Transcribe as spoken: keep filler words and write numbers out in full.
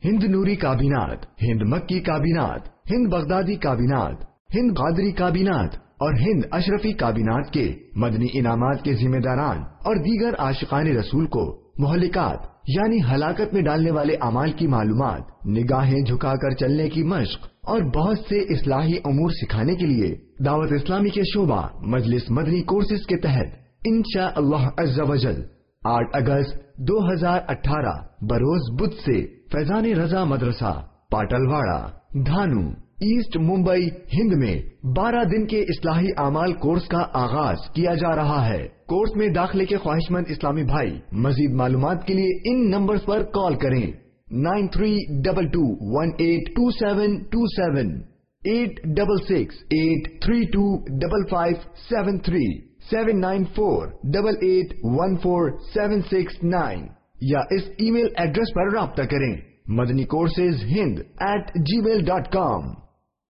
ہند نوری کابینات، ہند مکی کابینات، ہند بغدادی کابینات، ہند قادری کابینات اور ہند اشرفی کابینات کے مدنی انعامات کے ذمہ داران اور دیگر عاشقان رسول کو مہلکات یعنی ہلاکت میں ڈالنے والے اعمال کی معلومات، نگاہیں جھکا کر چلنے کی مشق اور بہت سے اصلاحی امور سکھانے کے لیے دعوت اسلامی کے شعبہ مجلس مدنی کورسز کے تحت انشاء اللہ عز و جل آٹھ اگست دو ہزار اٹھارہ بروز بدھ سے فیضان رضا مدرسہ پاٹلواڑا دھانو ایسٹ ممبئی ہند میں بارہ دن کے اصلاحی اعمال کورس کا آغاز کیا جا رہا ہے۔ کورس میں داخلے کے خواہش مند اسلامی بھائی مزید معلومات کے لیے ان نمبرز پر کال کریں: nine three double two one eight two seven two seven, eight double six eight three two double five seven three, seven nine four double eight one four seven six nine, یا اس email address پر رابطہ کریں Madani courses Hind at Gmail dot com.